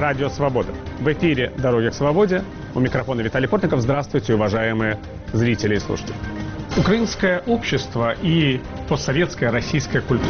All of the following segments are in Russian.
Радио Свобода. В эфире «Дороги к свободе». У микрофона Виталий Портников. Здравствуйте, уважаемые зрители и слушатели. Украинское общество и постсоветская российская культура.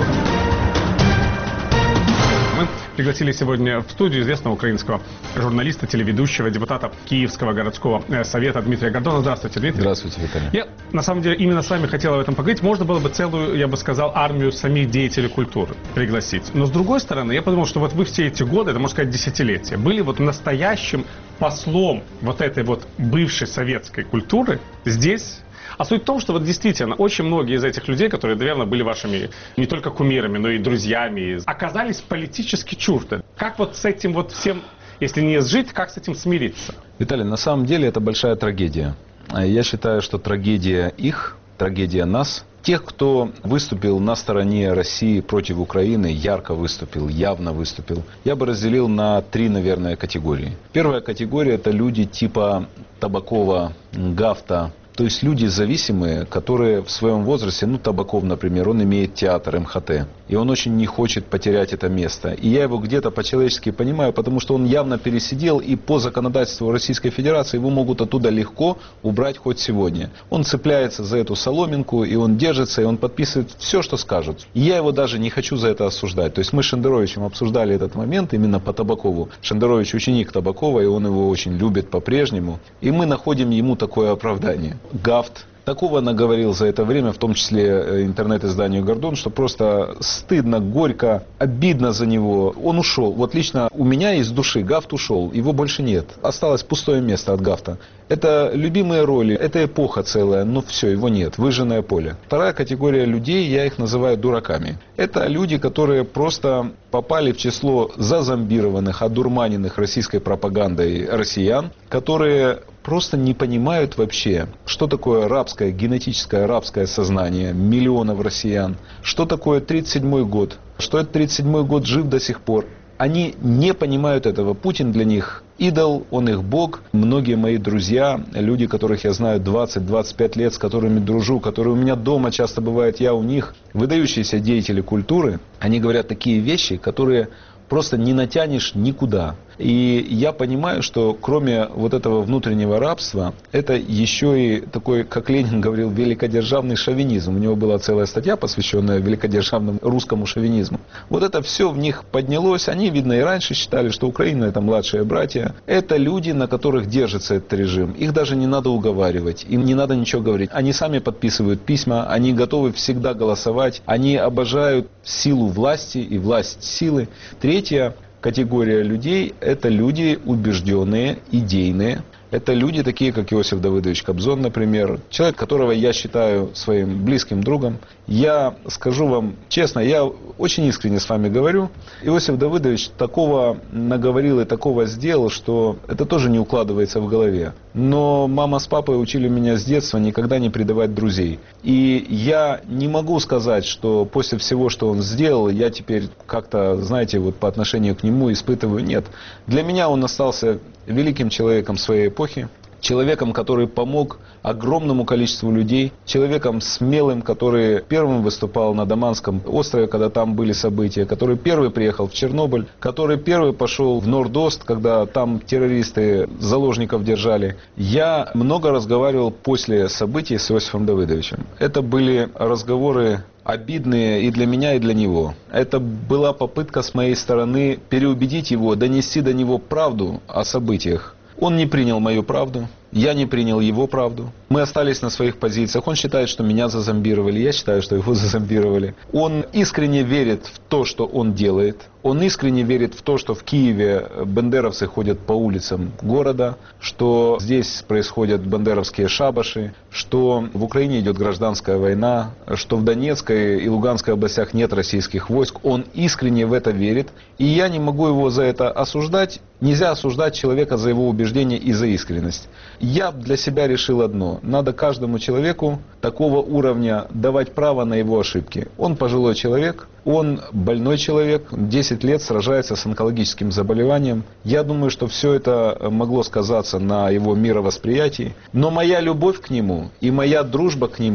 Мы пригласили сегодня в студию известного украинского журналиста, телеведущего, депутата Киевского городского совета Дмитрия Гордона. Здравствуйте, Дмитрий. Здравствуйте, Виталий. Я, на самом деле, именно с вами хотел об этом поговорить. Можно было бы целую, я бы сказал, армию самих деятелей культуры пригласить. Но, с другой стороны, я подумал, что вот вы все эти годы, это, можно сказать, десятилетия, были вот настоящим послом вот этой вот бывшей советской культуры здесь. А суть в том, что вот действительно очень многие из этих людей, которые, наверное, были вашими не только кумирами, но и друзьями, оказались политически чужды. Как вот с этим вот всем, если не сжить, как с этим смириться? Виталий, на самом деле это большая трагедия. Я считаю, что трагедия их, трагедия нас. Тех, кто выступил на стороне России против Украины, ярко выступил, явно выступил, я бы разделил на три, наверное, категории. Первая категория – это люди типа Табакова, Гафта. То есть люди зависимые, которые в своем возрасте, Табаков, например, он имеет театр МХТ, и он очень не хочет потерять это место. И я его где-то по-человечески понимаю, потому что он явно пересидел, и по законодательству Российской Федерации его могут оттуда легко убрать хоть сегодня. Он цепляется за эту соломинку, и он держится, и он подписывает все, что скажут. И я его даже не хочу за это осуждать. То есть мы с Шендеровичем обсуждали этот момент именно по Табакову. Шендерович ученик Табакова, и он его очень любит по-прежнему. И мы находим ему такое оправдание. Гафт. Такого наговорил за это время, в том числе интернет-изданию «Гордон», что просто стыдно, горько, обидно за него. Он ушел. Вот лично у меня из души Гафт ушел, его больше нет. Осталось пустое место от Гафта. Это любимые роли, это эпоха целая, но все, его нет, выжженное поле. Вторая категория людей, я их называю дураками. Это люди, которые просто попали в число зазомбированных, одурманенных российской пропагандой россиян, которые просто не понимают вообще, что такое рабское, генетическое рабское сознание миллионов россиян, что такое 1937 год, что этот 1937 год жив до сих пор. Они не понимают этого. Путин для них идол, он их бог. Многие мои друзья, люди, которых я знаю 20-25 лет, с которыми дружу, которые у меня дома часто бывают, я у них, выдающиеся деятели культуры, они говорят такие вещи, которые просто не натянешь никуда. И я понимаю, что кроме вот этого внутреннего рабства, это еще и такой, как Ленин говорил, великодержавный шовинизм. У него была целая статья, посвященная великодержавному русскому шовинизму. Вот это все в них поднялось. Они, видно, и раньше считали, что Украина — это младшие братья. Это люди, на которых держится этот режим. Их даже не надо уговаривать, им не надо ничего говорить. Они сами подписывают письма, они готовы всегда голосовать, они обожают силу власти и власть силы. Третья категория людей – это люди убежденные, идейные. Это люди такие, как Иосиф Давыдович Кобзон, например. Человек, которого я считаю своим близким другом. Я скажу вам честно, я очень искренне с вами говорю. Иосиф Давыдович такого наговорил и такого сделал, что это тоже не укладывается в голове. Но мама с папой учили меня с детства никогда не предавать друзей. И я не могу сказать, что после всего, что он сделал, я теперь как-то, знаете, вот по отношению к нему испытываю. Нет. Для меня он остался великим человеком своей эпохи, человеком, который помог огромному количеству людей, человеком смелым, который первым выступал на Даманском острове, когда там были события, который первый приехал в Чернобыль, который первый пошел в Норд-Ост, когда там террористы заложников держали. Я много разговаривал после событий с Иосифом Давыдовичем. Это были разговоры обидные и для меня, и для него. Это была попытка с моей стороны переубедить его, донести до него правду о событиях. Он не принял мою правду, я не принял его правду. Мы остались на своих позициях. Он считает, что меня зазомбировали, я считаю, что его зазомбировали. Он искренне верит в то, что он делает. Он искренне верит в то, что в Киеве бандеровцы ходят по улицам города, что здесь происходят бандеровские шабаши, что в Украине идет гражданская война, что в Донецкой и Луганской областях нет российских войск. Он искренне в это верит. И я не могу его за это осуждать. Нельзя осуждать человека за его убеждение и за искренность. Я для себя решил одно. Надо каждому человеку такого уровня давать право на его ошибки. Он пожилой человек, он больной человек, 10 лет сражается с онкологическим заболеванием. Я думаю, что все это могло сказаться на его мировосприятии. Но моя любовь к нему и моя дружба к нему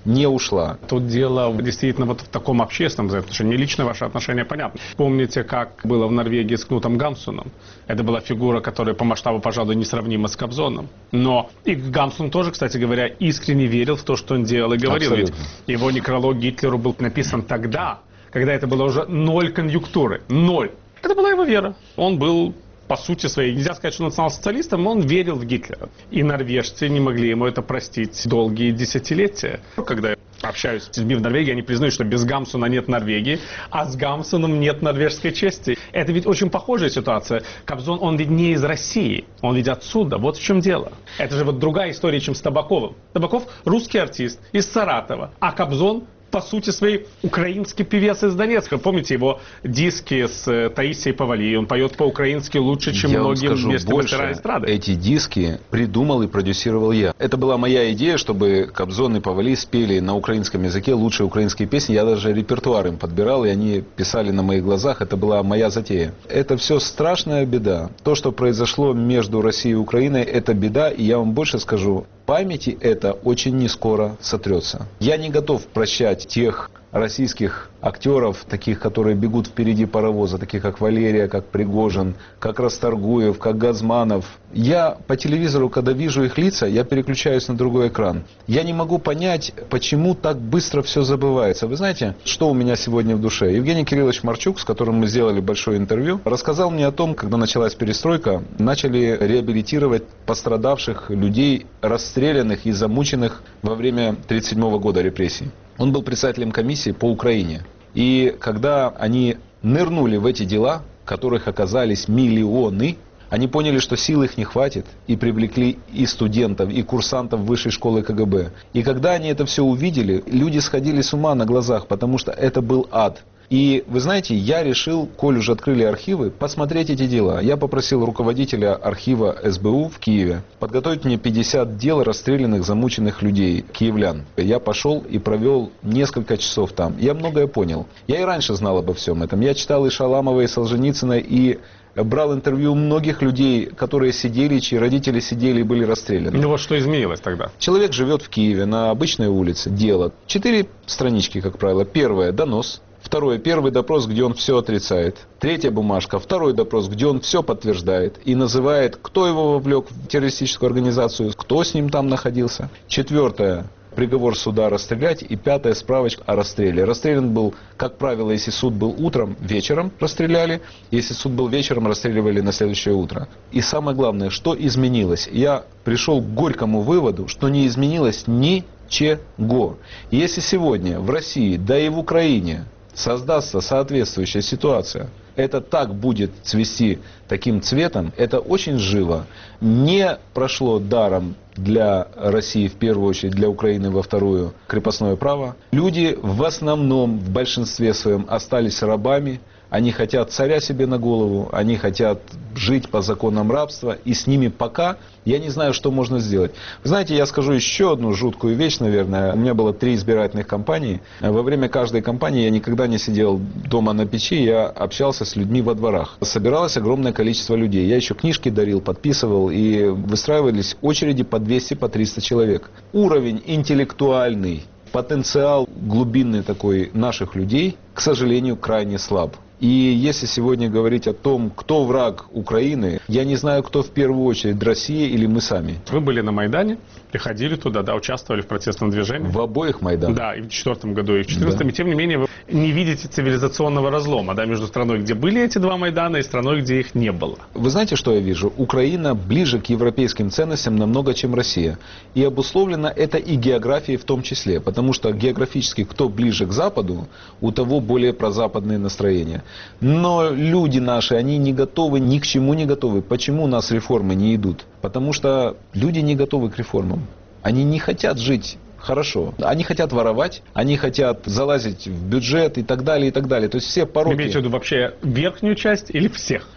не ушла. Тут дело действительно вот в таком общественном взаимоотношении. Лично ваше отношение понятно. Помните, как было в Норвегии с Кнутом Гамсуном? Это была фигура, которая по масштабу, пожалуй, несравнима с Кобзоном. Но и Гамсун тоже, кстати говоря, искренне верил в то, что он делал и говорил. Абсолютно. Ведь его некролог Гитлеру был написан тогда, когда это было уже 0 конъюнктуры. 0. Это была его вера. Он был, по сути своей, нельзя сказать, что национал-социалистом, но он верил в Гитлера. И норвежцы не могли ему это простить долгие десятилетия. Когда я общаюсь с людьми в Норвегии, они признают, что без Гамсуна нет Норвегии, а с Гамсуном нет норвежской чести. Это ведь очень похожая ситуация. Кобзон, он ведь не из России, он ведь отсюда. Вот в чем дело. Это же вот другая история, чем с Табаковым. Табаков русский артист из Саратова, а Кобзон, по сути своей, украинский певец из Донецка. Помните его диски с Таисией Повалий? Он поет по-украински лучше, чем многие местные мастера эстрады. Эти диски придумал и продюсировал я. Это была моя идея, чтобы Кобзон и Повалий спели на украинском языке лучшие украинские песни. Я даже репертуар им подбирал, и они писали на моих глазах. Это была моя затея. Это все страшная беда. То, что произошло между Россией и Украиной, это беда. И я вам больше скажу, памяти это очень не скоро сотрется. Я не готов прощать тех российских актеров, таких, которые бегут впереди паровоза, таких как Валерия, как Пригожин, как Расторгуев, как Газманов. Я по телевизору, когда вижу их лица, я переключаюсь на другой экран. Я не могу понять, почему так быстро все забывается. Вы знаете, что у меня сегодня в душе? Евгений Кириллович Марчук, с которым мы сделали большое интервью, рассказал мне о том, когда началась перестройка, начали реабилитировать пострадавших людей, расстрелянных и замученных во время 1937 года репрессий. Он был председателем комиссии по Украине. И когда они нырнули в эти дела, в которых оказались миллионы, они поняли, что сил их не хватит, и привлекли и студентов, и курсантов высшей школы КГБ. И когда они это все увидели, люди сходили с ума на глазах, потому что это был ад. И вы знаете, я решил, коль уже открыли архивы, посмотреть эти дела. Я попросил руководителя архива СБУ в Киеве подготовить мне 50 дел расстрелянных, замученных людей, киевлян. Я пошел и провел несколько часов там. Я многое понял. Я и раньше знал обо всем этом. Я читал и Шаламова, и Солженицына, и брал интервью у многих людей, которые сидели, чьи родители сидели и были расстреляны. Ну вот что изменилось тогда? Человек живет в Киеве на обычной улице, дело. 4 странички, как правило. Первое – донос. Второе, первый допрос, где он все отрицает. Третья бумажка, второй допрос, где он все подтверждает и называет, кто его вовлек в террористическую организацию, кто с ним там находился. Четвертое, приговор суда расстрелять. И пятая, справочка о расстреле. Расстрелян был, как правило, если суд был утром, вечером расстреляли. Если суд был вечером, расстреливали на следующее утро. И самое главное, что изменилось? Я пришел к горькому выводу, что не изменилось ничего. Если сегодня в России, да и в Украине создастся соответствующая ситуация, это так будет цвести таким цветом, это очень живо. Не прошло даром для России в первую очередь, для Украины во вторую крепостное право. Люди в основном, в большинстве своем, остались рабами. Они хотят царя себе на голову, они хотят жить по законам рабства, и с ними пока я не знаю, что можно сделать. Вы знаете, я скажу еще одну жуткую вещь, наверное. У меня было 3 избирательных кампании. Во время каждой кампании я никогда не сидел дома на печи, я общался с людьми во дворах. Собиралось огромное количество людей. Я еще книжки дарил, подписывал, и выстраивались очереди по 200, по 300 человек. Уровень интеллектуальный, потенциал глубинный такой наших людей, к сожалению, крайне слаб. И если сегодня говорить о том, кто враг Украины, я не знаю, кто в первую очередь, Россия или мы сами. Вы были на Майдане, приходили туда, да, участвовали в протестном движении. В обоих Майданах. Да, и в 2004 году, и в 2014. Да. И тем не менее вы не видите цивилизационного разлома, да, между страной, где были эти 2 Майдана, и страной, где их не было. Вы знаете, что я вижу? Украина ближе к европейским ценностям намного, чем Россия. И обусловлено это и географией в том числе. Потому что географически, кто ближе к Западу, у того более прозападные настроения. Но люди наши, они не готовы, ни к чему не готовы. Почему у нас реформы не идут? Потому что люди не готовы к реформам. Они не хотят жить хорошо. Они хотят воровать, они хотят залазить в бюджет и так далее, и так далее. То есть все пороки... Вы имеете в виду вообще верхнюю часть или всех?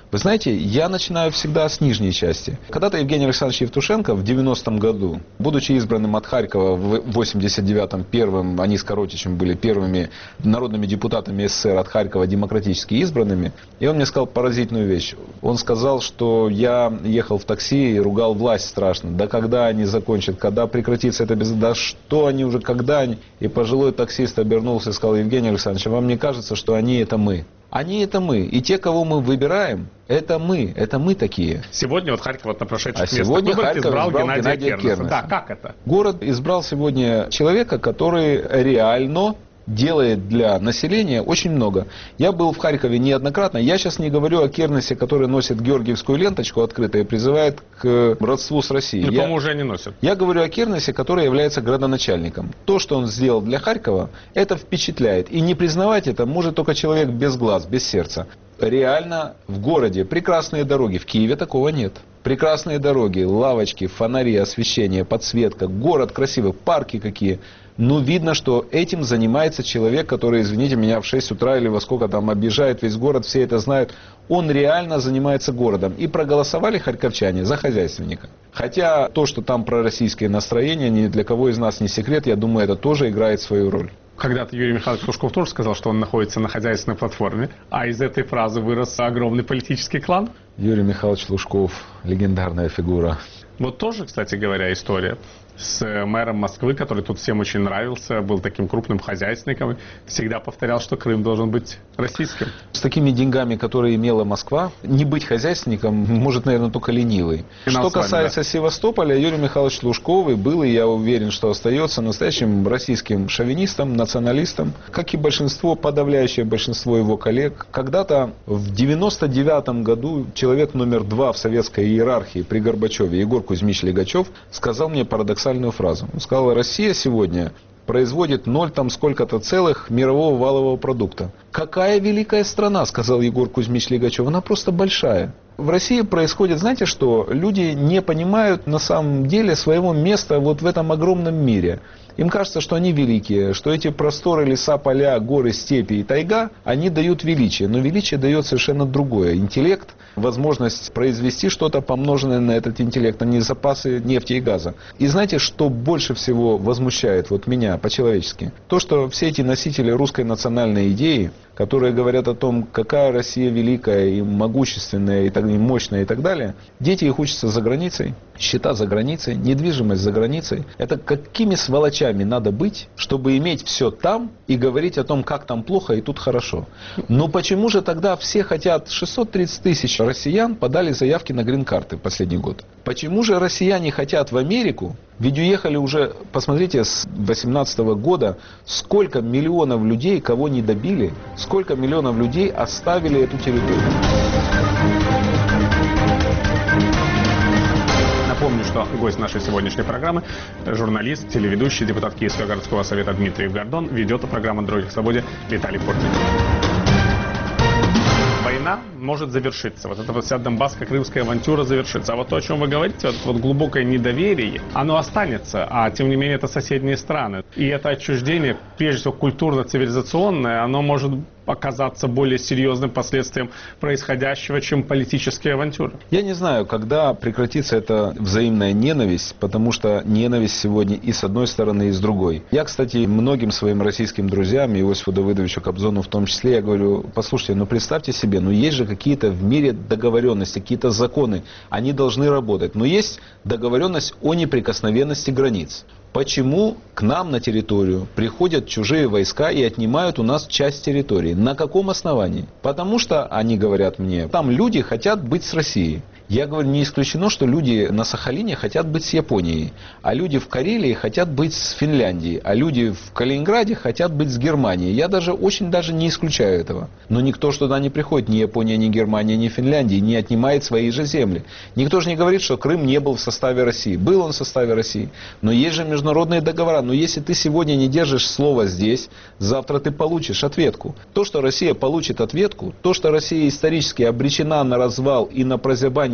Вы знаете, я начинаю всегда с нижней части. Когда-то Евгений Александрович Евтушенко в 90-м году, будучи избранным от Харькова в 89-м первым, они с Коротичем были первыми народными депутатами СССР от Харькова, демократически избранными, и он мне сказал поразительную вещь. Он сказал, что я ехал в такси и ругал власть страшно. Да когда они закончат, когда прекратится это без... Да что они уже, когда они... И пожилой таксист обернулся и сказал: Евгений Александрович, вам не кажется, что они это мы? Они это мы. И те, кого мы выбираем, это мы такие. Сегодня вот Харьков вот на прошедших местных сегодня выборах Харьков избрал Геннадия Кернеса. Да, как это? Город избрал сегодня человека, который реально делает для населения очень много. Я был в Харькове неоднократно. Я сейчас не говорю о Кернесе, который носит георгиевскую ленточку открыто и призывает к родству с Россией. По-моему, уже не носят. Я говорю о Кернесе, который является градоначальником. То, что он сделал для Харькова, это впечатляет. И не признавать это может только человек без глаз, без сердца. Реально в городе прекрасные дороги. В Киеве такого нет. Прекрасные дороги, лавочки, фонари, освещение, подсветка. Город красивый, парки какие. Но видно, что этим занимается человек, который, извините меня, в 6 утра или во сколько там объезжает весь город, все это знают. Он реально занимается городом. И проголосовали харьковчане за хозяйственника. Хотя то, что там пророссийские настроения, ни для кого из нас не секрет, я думаю, это тоже играет свою роль. Когда-то Юрий Михайлович Лужков тоже сказал, что он находится на хозяйственной платформе, а из этой фразы вырос огромный политический клан. Юрий Михайлович Лужков – легендарная фигура. Вот тоже, кстати говоря, история с мэром Москвы, который тут всем очень нравился, был таким крупным хозяйственником, всегда повторял, что Крым должен быть российским. С такими деньгами, которые имела Москва, не быть хозяйственником может, наверное, только ленивый. Что касается Севастополя, Юрий Михайлович Лужков был, и я уверен, что остается настоящим российским шовинистом, националистом, как и большинство, подавляющее большинство его коллег. Когда-то в 99-м году человек номер 2 в советской иерархии при Горбачеве, Егор Кузьмич Легачев, сказал мне парадоксальную фразу. Он сказал: Россия сегодня производит 0 там сколько-то целых мирового валового продукта. Какая великая страна, сказал Егор Кузьмич Легачев, она просто большая. В России происходит, знаете что, люди не понимают на самом деле своего места вот в этом огромном мире. Им кажется, что они великие, что эти просторы, леса, поля, горы, степи и тайга, они дают величие. Но величие дает совершенно другое. Интеллект, возможность произвести что-то, помноженное на этот интеллект, а не запасы нефти и газа. И знаете, что больше всего возмущает вот меня по-человечески? То, что все эти носители русской национальной идеи, которые говорят о том, какая Россия великая и могущественная, и мощная и так далее, дети их учатся за границей, счета за границей, недвижимость за границей. Это какими сволочами надо быть, чтобы иметь все там и говорить о том, как там плохо и тут хорошо. Но почему же тогда все хотят, 630 тысяч россиян подали заявки на грин-карты в последний год? Почему же россияне хотят в Америку? Ведь уехали уже, посмотрите, с 2018 года, сколько миллионов людей, кого не добили, сколько миллионов людей оставили эту территорию. Напомню, что гость нашей сегодняшней программы, журналист, телеведущий, депутат Киевского городского совета Дмитрий Гордон, ведет программу «Дороги к свободе» Виталий Портник. Война может завершиться. Вот эта вот вся донбасско-крымская авантюра завершится. А вот то, о чем вы говорите, вот глубокое недоверие, оно останется. А тем не менее, это соседние страны. И это отчуждение, прежде всего культурно-цивилизационное, оно может оказаться более серьезным последствием происходящего, чем политические авантюры. Я не знаю, когда прекратится эта взаимная ненависть, потому что ненависть сегодня и с одной стороны, и с другой. Я, кстати, многим своим российским друзьям, Иосифу Давыдовичу Кобзону в том числе, я говорю: послушайте, ну представьте себе, ну есть же какие-то в мире договоренности, какие-то законы, они должны работать. Но есть договоренность о неприкосновенности границ. Почему к нам на территорию приходят чужие войска и отнимают у нас часть территории? На каком основании? Потому что, они говорят мне, там люди хотят быть с Россией. Я говорю, не исключено, что люди на Сахалине хотят быть с Японией, а люди в Карелии хотят быть с Финляндией, а люди в Калининграде хотят быть с Германией. Я очень даже не исключаю этого. Но никто ж туда не приходит, ни Япония, ни Германия, ни Финляндия, не отнимает свои же земли. Никто же не говорит, что Крым не был в составе России. Был он в составе России. Но есть же международные договора. Но если ты сегодня не держишь слово здесь, завтра ты получишь ответку. То, что Россия получит ответку, то, что Россия исторически обречена на развал и на прозябание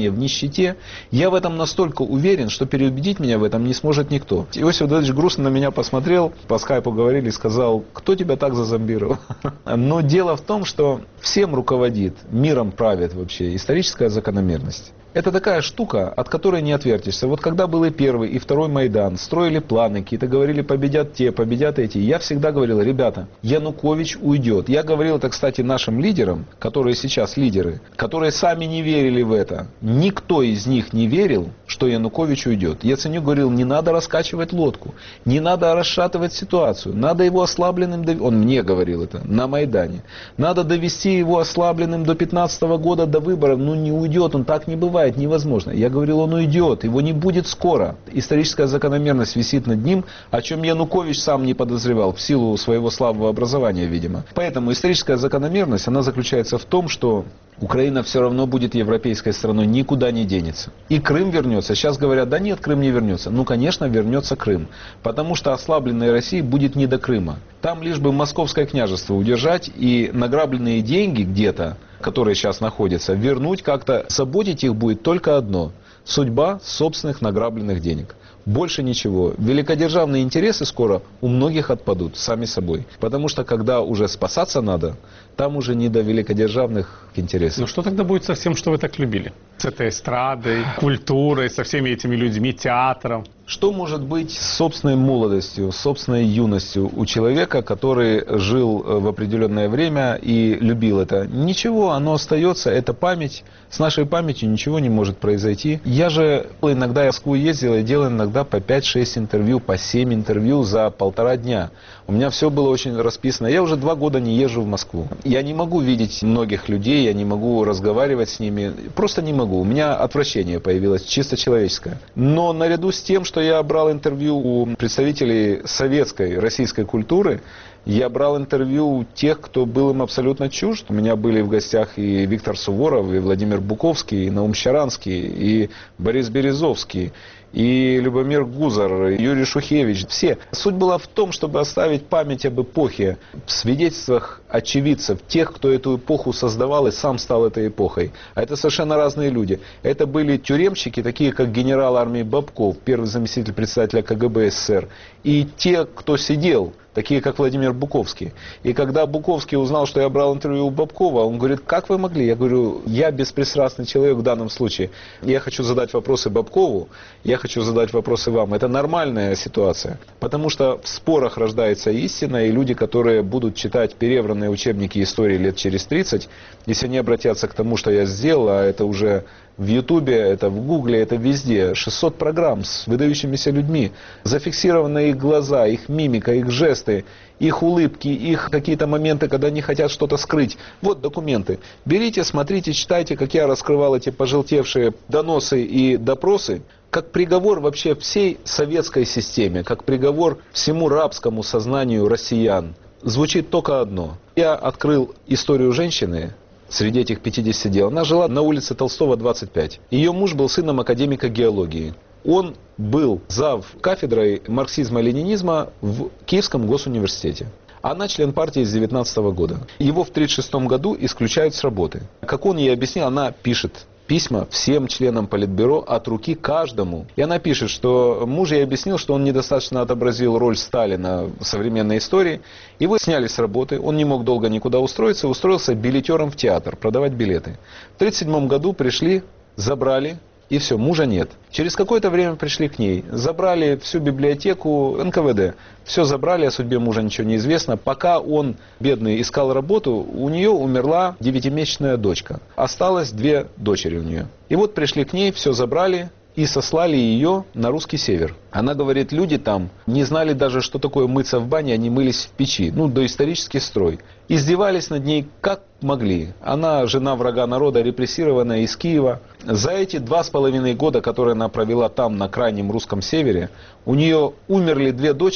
образовании, в нищете. Я в этом настолько уверен, что переубедить меня в этом не сможет никто. Иосиф Давыдович грустно на меня посмотрел, по скайпу говорили и сказал: кто тебя так зазомбировал? Но дело в том, что всем руководит, миром правит вообще историческая закономерность. Это такая штука, от которой не отвертишься. Вот когда был и первый, и второй Майдан, строили планы какие-то, говорили, победят те, победят эти. Я всегда говорил: ребята, Янукович уйдет. Я говорил это, кстати, нашим лидерам, которые сейчас лидеры, которые сами не верили в это. Никто из них не верил, что Янукович уйдет. Яценюк говорил: не надо раскачивать лодку, не надо расшатывать ситуацию, надо его ослабленным, он мне говорил это на Майдане, надо довести его ослабленным до 2015 года, до выборов. Ну не уйдет, он так не бывает. Невозможно. Я говорил, он уйдет, его не будет скоро. Историческая закономерность висит над ним, о чем Янукович сам не подозревал, в силу своего слабого образования, видимо. Поэтому историческая закономерность, она заключается в том, что Украина все равно будет европейской страной, никуда не денется. И Крым вернется. Сейчас говорят: да нет, Крым не вернется. Ну, конечно, вернется Крым. Потому что ослабленной России будет не до Крыма. Там лишь бы Московское княжество удержать и награбленные деньги где-то, которые сейчас находятся, вернуть как-то. Заботить их будет только одно: судьба собственных награбленных денег. Больше ничего. Великодержавные интересы скоро у многих отпадут сами собой. Потому что когда уже спасаться надо, там уже не до великодержавных интересов. Ну что тогда будет со всем, что вы так любили? С этой эстрадой, культурой, со всеми этими людьми, театром? Что может быть с собственной молодостью, собственной юностью у человека, который жил в определенное время и любил это? Ничего, оно остается, это память. С нашей памятью ничего не может произойти. Я же иногда в Москву ездил и делал иногда по 5-6 интервью, по 7 интервью за 1,5 дня. У меня все было очень расписано. Я уже 2 года не езжу в Москву. Я не могу видеть многих людей, я не могу разговаривать с ними. Просто не могу. У меня отвращение появилось, чисто человеческое. Но наряду с тем, что я брал интервью у представителей советской, российской культуры, я брал интервью у тех, кто был им абсолютно чужд. У меня были в гостях и Виктор Суворов, и Владимир Буковский, и Наум Щаранский, и Борис Березовский, и Любомир Гузар, и Юрий Шухевич. Все. Суть была в том, чтобы оставить память об эпохе в свидетельствах очевидцев, тех, кто эту эпоху создавал и сам стал этой эпохой. А это совершенно разные люди. Это были тюремщики, такие как генерал армии Бабков, первый заместитель председателя КГБ СССР, и те, кто сидел, такие как Владимир Буковский. И когда Буковский узнал, что я брал интервью у Бабкова, он говорит: как вы могли? Я говорю: я беспристрастный человек в данном случае. Я хочу задать вопросы Бабкову, я хочу задать вопросы вам. Это нормальная ситуация. Потому что в спорах рождается истина, и люди, которые будут читать перевранные учебники истории лет через 30, если они обратятся к тому, что я сделал, а это уже в Ютубе, это в Гугле, это везде, 600 программ с выдающимися людьми, зафиксированы их глаза, их мимика, их жесты, их улыбки, их какие-то моменты, когда они хотят что-то скрыть. Вот документы. Берите, смотрите, читайте, как я раскрывал эти пожелтевшие доносы и допросы, как приговор вообще всей советской системе, как приговор всему рабскому сознанию россиян. Звучит только одно. Я открыл историю женщины. Среди этих 50 дел. Она жила на улице Толстого, 25. Ее муж был сыном академика геологии. Он был зав. Кафедрой марксизма-ленинизма в Киевском госуниверситете. Она член партии с 19 года. Его в 1936 году исключают с работы. Как он ей объяснил, она пишет письма всем членам Политбюро от руки каждому. И она пишет, что муж ей объяснил, что он недостаточно отобразил роль Сталина в современной истории. Его сняли с работы, он не мог долго никуда устроиться, устроился билетером в театр, продавать билеты. В 1937 году пришли, забрали, и все, мужа нет. Через какое-то время пришли к ней, забрали всю библиотеку НКВД. Все забрали, о судьбе мужа ничего не известно. Пока он, бедный, искал работу, у нее умерла 9-месячная дочка. Осталось 2 дочери у нее. И вот пришли к ней, все забрали и сослали ее на русский север. Она говорит, люди там не знали даже, что такое мыться в бане, они мылись в печи. Ну, доисторический строй. Издевались над ней как могли. Она жена врага народа, репрессированная из Киева. За эти 2,5 года, которые она провела там, на крайнем русском севере, у нее умерли 2 дочери,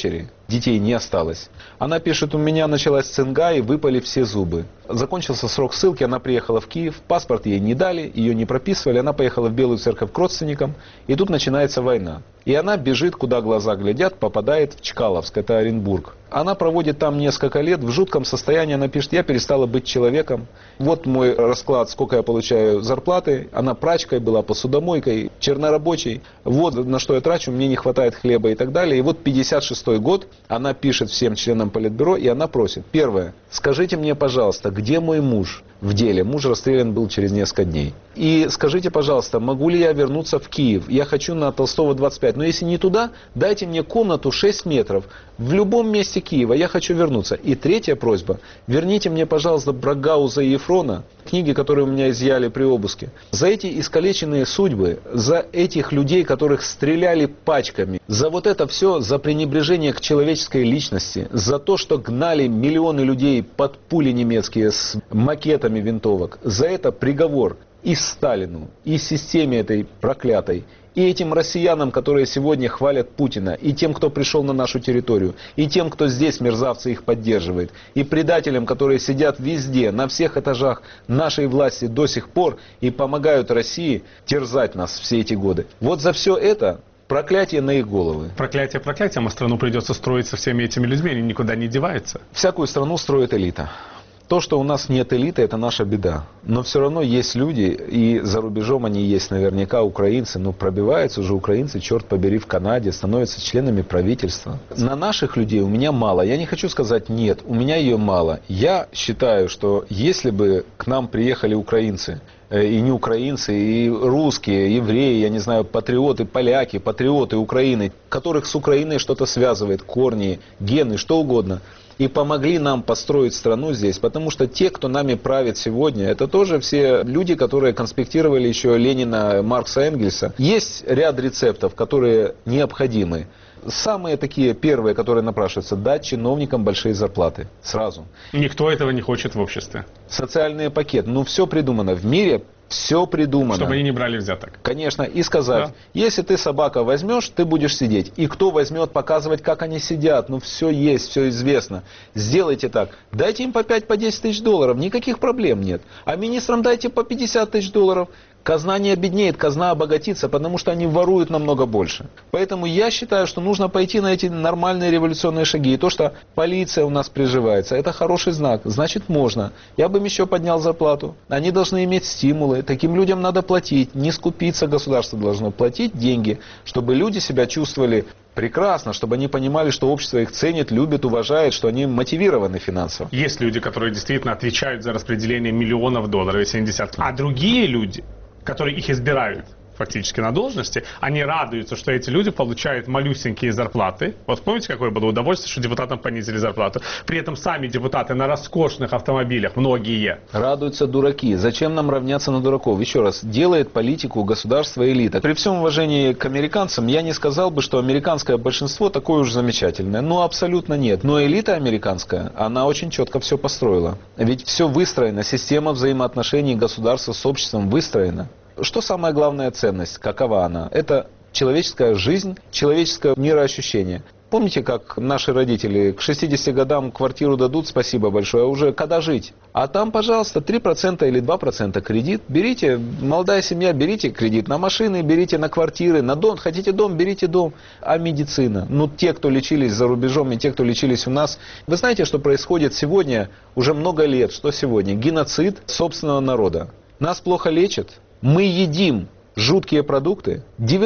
детей не осталось. Она пишет, у меня началась цинга и выпали все зубы. Закончился срок ссылки, она приехала в Киев, паспорт ей не дали, ее не прописывали, она поехала в Белую Церковь к родственникам, и тут начинается война. И она бежит, куда глаза глядят, попадает в Чкаловск, это Оренбург. Она проводит там несколько лет, в жутком состоянии, она пишет, я перестала быть человеком. Вот мой расклад, сколько я получаю зарплаты. Она прачкой была, посудомойкой, чернорабочей. Вот на что я трачу, мне не хватает хлеба и так далее. И вот 56-й год, она пишет всем членам Политбюро, и она просит. Первое, скажите мне, пожалуйста, где мой муж в деле? Муж расстрелян был через несколько дней. И скажите, пожалуйста, могу ли я вернуться в Киев? Я хочу на Толстого 25. Но если не туда, дайте мне комнату 6 метров. В любом месте Киева я хочу вернуться. И третья просьба. Верните мне, пожалуйста, Брагауза и Ефрона, книги, которые у меня изъяли при обыске. За эти искалеченные судьбы, за этих людей, которых стреляли пачками, за вот это все, за пренебрежение к человеческой личности, за то, что гнали миллионы людей под пули немецкие с макетами винтовок, за это приговор и Сталину, и системе этой проклятой, и этим россиянам, которые сегодня хвалят Путина, и тем, кто пришел на нашу территорию, и тем, кто здесь, мерзавцы, их поддерживает, и предателям, которые сидят везде, на всех этажах нашей власти до сих пор и помогают России терзать нас все эти годы. Вот за все это проклятие на их головы. Проклятие проклятием, а страну придется строить со всеми этими людьми, они никуда не деваются. Всякую страну строит элита. То, что у нас нет элиты, это наша беда. Но все равно есть люди, и за рубежом они есть наверняка украинцы, но пробиваются уже украинцы, черт побери, в Канаде, становятся членами правительства. На наших людей у меня мало. Я не хочу сказать нет, у меня ее мало. Я считаю, что если бы к нам приехали украинцы, и не украинцы, и русские, евреи, я не знаю, патриоты, поляки, патриоты Украины, которых с Украиной что-то связывает, корни, гены, что угодно, и помогли нам построить страну здесь, потому что те, кто нами правит сегодня, это тоже все люди, которые конспектировали еще Ленина, Маркса, Энгельса. Есть ряд рецептов, которые необходимы. Самые такие первые, которые напрашиваются, дать чиновникам большие зарплаты. Сразу. Никто этого не хочет в обществе. Социальный пакет. Ну, все придумано. В мире все придумано. Чтобы они не брали взяток. Конечно. И сказать, да. Если ты собака возьмешь, ты будешь сидеть. И кто возьмет показывать, как они сидят? Ну, все есть, все известно. Сделайте так. Дайте им по 5, по 10 тысяч долларов. Никаких проблем нет. А министрам дайте по 50 тысяч долларов. Казна не обеднеет, казна обогатится, потому что они воруют намного больше. Поэтому я считаю, что нужно пойти на эти нормальные революционные шаги. И то, что полиция у нас приживается, это хороший знак. Значит, можно. Я бы им еще поднял зарплату. Они должны иметь стимулы. Таким людям надо платить. Не скупиться, государство должно платить деньги, чтобы люди себя чувствовали прекрасно, чтобы они понимали, что общество их ценит, любит, уважает, что они мотивированы финансово. Есть люди, которые действительно отвечают за распределение миллионов долларов, если не десятков. А другие люди, которые их избирают фактически на должности, они радуются, что эти люди получают малюсенькие зарплаты. Вот помните, какое было удовольствие, что депутатам понизили зарплату? При этом сами депутаты на роскошных автомобилях, многие. Радуются дураки. Зачем нам равняться на дураков? Еще раз, делает политику государства элита. При всем уважении к американцам, я не сказал бы, что американское большинство такое уж замечательное. Ну, абсолютно нет. Но элита американская, она очень четко все построила. Ведь все выстроено, система взаимоотношений государства с обществом выстроена. Что самая главная ценность? Какова она? Это человеческая жизнь, человеческое мироощущение. Помните, как наши родители к 60 годам квартиру дадут, спасибо большое, а уже когда жить? А там, пожалуйста, 3% или 2% кредит. Берите, молодая семья, берите кредит на машины, берите на квартиры, на дом. Хотите дом, берите дом. А медицина? Ну, те, кто лечились за рубежом и те, кто лечились у нас. Вы знаете, что происходит сегодня, уже много лет, что сегодня? Геноцид собственного народа. Нас плохо лечат. Мы едим жуткие продукты.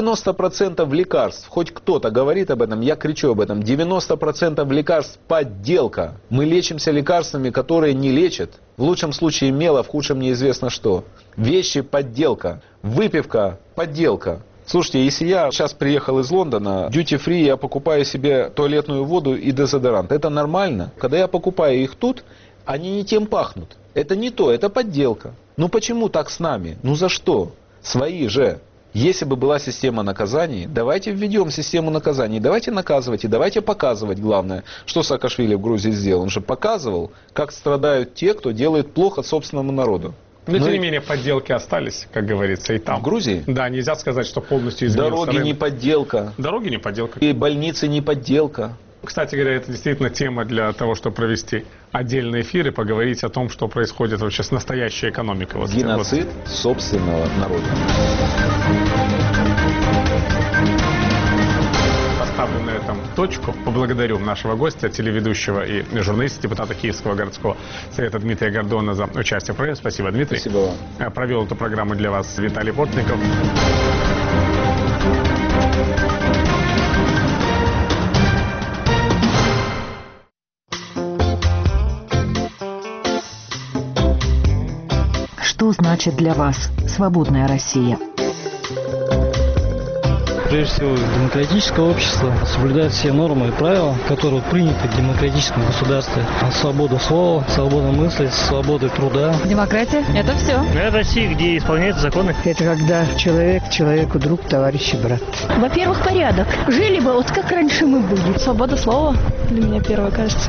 90% лекарств, хоть кто-то говорит об этом, я кричу об этом, 90% лекарств подделка. Мы лечимся лекарствами, которые не лечат. В лучшем случае мело, в худшем неизвестно что. Вещи подделка. Выпивка подделка. Слушайте, если я сейчас приехал из Лондона, duty-free, я покупаю себе туалетную воду и дезодорант. Это нормально. Когда я покупаю их тут, они не тем пахнут. Это не то, это подделка. Ну почему так с нами? Ну за что? Свои же. Если бы была система наказаний, давайте введем систему наказаний, давайте наказывать и давайте показывать, главное, что Саакашвили в Грузии сделал. Он же показывал, как страдают те, кто делает плохо собственному народу. Но тем не менее подделки остались, как говорится, и там. В Грузии? Да, нельзя сказать, что полностью изменился Дороги рынок. не подделка. Дороги не подделка. И больницы не подделка. Кстати говоря, это действительно тема для того, чтобы провести отдельный эфир и поговорить о том, что происходит вообще с настоящей экономикой. Вот, Геноцид собственного народа. Ставлю на этом точку. Поблагодарю нашего гостя, телеведущего и журналиста, депутата Киевского городского совета Дмитрия Гордона за участие в программе. Спасибо, Дмитрий. Спасибо вам. Провел эту программу для вас Виталий Портников. Что значит для вас свободная Россия? Прежде всего, демократическое общество соблюдает все нормы и правила, которые приняты в демократическом государстве. Свобода слова, свобода мысли, свобода труда. Демократия – это все. Это Россия, где исполняются законы. Это когда человек человеку друг, товарищ и брат. Во-первых, порядок. Жили бы, вот как раньше мы были. Свобода слова для меня первое, кажется.